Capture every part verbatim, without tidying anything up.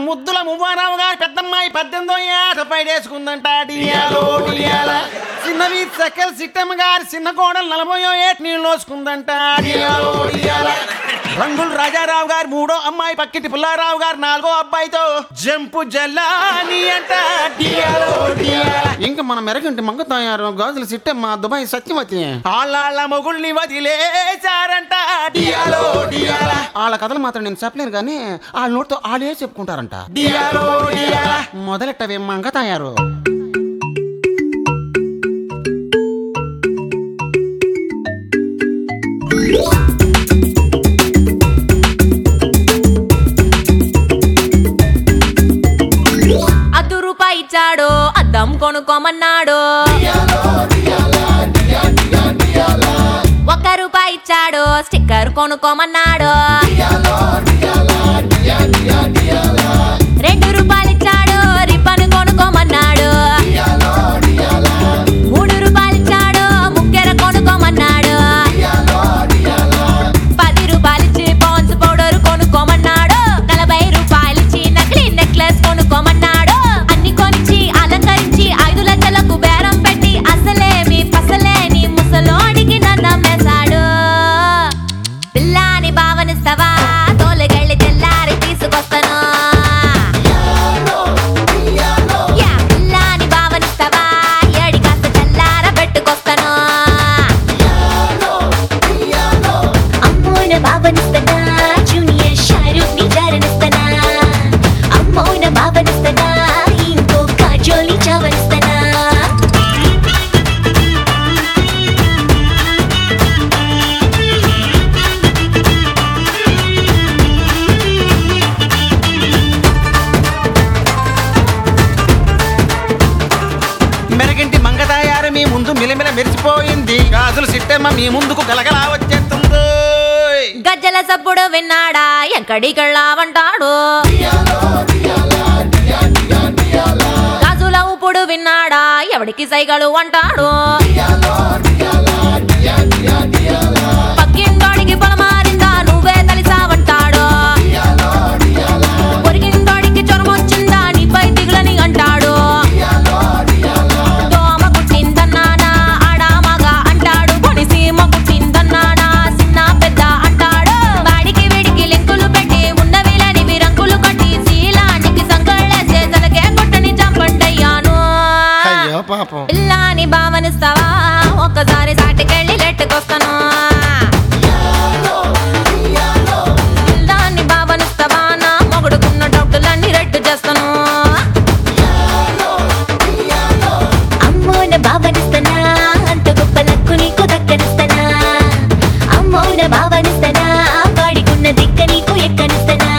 ముద్దుల మువ్వారావు గారి పెద్దమ్మాయి పద్దెనిమిదో ఏట పైడేసుకుందంట డియాలో డియాల. చిన్నవి సకల్ సిట్టమ్మ గారి చిన్న కోడలు నలభయో ఏట నీళ్ళు నోసుకుందంట డియాలో డియాల. రంగులు రాజారావు గారు మూడో అమ్మాయి పక్కిటి పుల్లారావు గారు నాలుగో అబ్బాయితో జంపు జల్లాని అంట డియాలో డియాల. ఇంకా మన మెరగంటి మంగ తయారు గాజులు సిట్టమ్మ దుబాయ్ సత్యవతి ఆళ్ళ మొగుల్ని వదిలేశారంట డియాలో డియాల. వాళ్ళ కథలు మాత్రం నేను చెప్పలేను కానీ వాళ్ళ నోటితో వాళ్ళే చెప్పుకుంటారంట డియాలో డియాల. మొదలెట్టవే మంగ తయారు. అద్దు రూపాయి ఇచ్చాడు అద్దం కొనుక్కోమన్నాడు. ఒక్క రూపాయి ఇచ్చాడు స్టిక్కర్ కొనుక్కోమన్నాడు. రెండు రూపాయలు ఇచ్చాడు రిబ్బన్ కొనుక్కోమన్నాడు. మూడు రూపాయలు ఇచ్చాడు ముక్కెర కొనుక్కోమన్నాడు. పది రూపాయలు ఇచ్చి పాన్స్ పౌడర్ కొనుక్కోమన్నాడు. నలభై రూపాయలు ఇచ్చి నకిలీ నెక్లెస్ కొనుక్కోమన్నాడు. అన్ని కొనిచ్చి అలంకరించి ఐదు లక్షలకు బేరం పెట్టి అసలేమి పసలేని ముసలోడికి నన్నమ్మేశాడు. పిల్లాని భావనిస్తావా తోలుగళ్ళి తెల్లారి తీసుకొస్తాను. పిల్లాని భావనిస్తావా ఏడి కాస్త తెల్లార పెట్టుకొస్తాను. అమ్మోన భావనిస్తానా జూనియర్ షారూక్ ని జారనిస్తానా. అమ్మోన భావనిస్తానా ఇంకో కాజోలి చావనిస్తానా. మెరగింటి మంగ తయారు మీ ముందు మిలమిల మెరిసిపోయింది. గాజులు సిట్టమ్మ మీ ముందుకు గలగలా వచ్చేస్తుంది. గజ్జల సప్పుడు విన్నాడా ఎక్కడికెళ్ళావంటాడు. గాజుల ఊపుడు విన్నాడా ఎవడికి సైగలు అంటాడు. పక్కింటోడికి పొలమారిందా నువ్వే తలిసావంటాడు. పొరిగింటోడికి జ్వరం వచ్చిందా నీపై దిగులని అంటాడు. దోమ పుట్టిందన్నానా ఆడామగా అంటాడు. కొనిసీమ పుట్టిందన్నానా చిన్న పెద్ద అంటాడు. వాడికి వీడికి లింకులు పెట్టి ఉన్నవిలని రంగులు కట్టి శీలానికి సంకళ్ళేసే తలకే కొట్టని చంపండయ్యాను. అయ్యో పాపం. పిల్లాని భావనిస్తావా ఒక్కసారి సాటికెళ్ళి లెట్టుకొస్తాను. పిల్లాన్ని భావనిస్తావా నా మొగుడుకున్న డౌటులన్నీ రెట్టు చేస్తాను. అమ్మోన భావనిస్తానా అంత గొప్ప లక్కు నీకు దక్కనిస్తానా. అమ్మోన భావనిస్తానా వాడికున్న దిక్క నీకు ఎక్కనిస్తానా.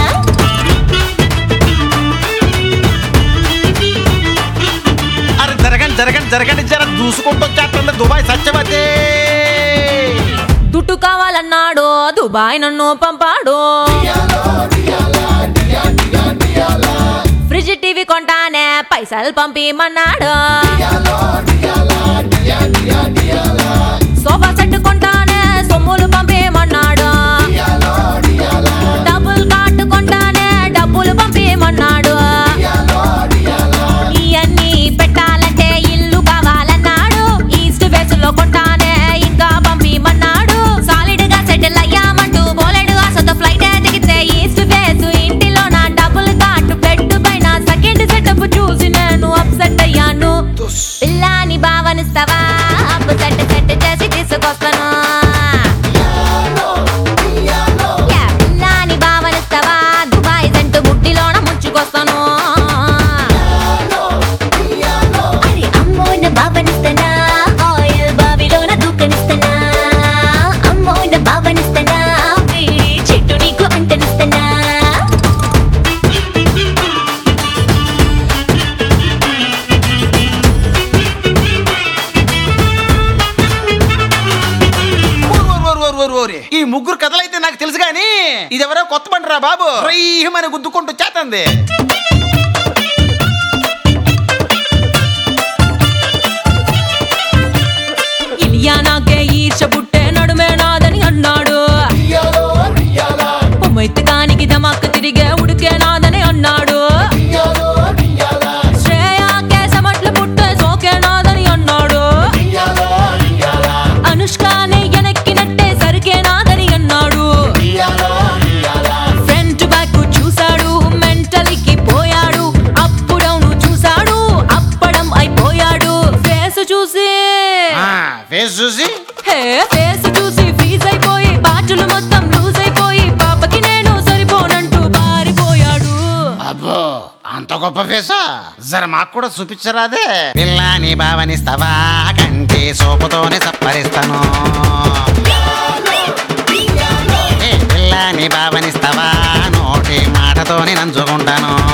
అరే జరగండి జరగండి జరగండి జర దూసుకుంటూ వచ్చేస్తుంది దుబాయ్ సత్యవతి. దుట్టు కావాలన్నాడు దుబాయ్ నన్ను పంపాడు. ఫ్రిడ్జ్ టీవీ కొంటానే పైసలు పంపిమన్నాడు. సోఫా సెట్ కొంటానే సొమ్ములు పంపిమన్నాడు. డబ్బులు కార్డు కొంటానే డబ్బులు పంపిమన్నాడు. ఇవన్నీ పెట్టాలంటే ఇల్లు కావాలన్నాడు. ఈస్ట్ వేస్ట్ లో కొంటానే ఇంకా పంపిమన్నాడు. సాలిడ్ గా సెటిల్ అయ్యామంటూ బోలెడు ఆశతో ఫ్లైట్ దిగితే ఈస్ట్ వేస్ట్ ఇంటిలో నా డబ్బులు కార్డు బెడ్ పైన సెకండ్ సెటప్ చూసి నేను అప్సెట్ అయ్యాను. పిల్లాని భావనిస్తావా అప్పు సెట్ సెట్ చేసి తీసుకొస్తాను. పిల్లాని భావనిస్తావా దుబాయ్ సెంటు బుడ్డిలోన ముంచుకొస్తాను. అరే అమ్మోన భావనిస్తానా ఆయిల్ బావిలోన దూకనిస్తానా. అమ్మోన భావనిస్తానా వేడి చెట్టు నీకు అంటనిస్తానా. ఈ ముగ్గురు కథలైతే నాకు తెలుసు గాని ఇదెవరో కొత్త బండరా బాబు. రయ్యమని గుద్దుకుంటూ చేతంది. ఇలియా నాకే ఈర్ష పుట్టే నడుమే నాదని అన్నాడు. మైతకానికి ధమాక్ తిరిగే ఉడికే నాదని అన్నాడు. అంత గొప్ప ఫేసా? జర మాకు కూడా చూపించరాదే? పిల్లాని భావనిస్తావా కంటి సోపుతోనే సప్పరిస్తాను. ఏ పిల్లాని భావనిస్తావా నోటి మాటతోనే నంచుకుంటాను.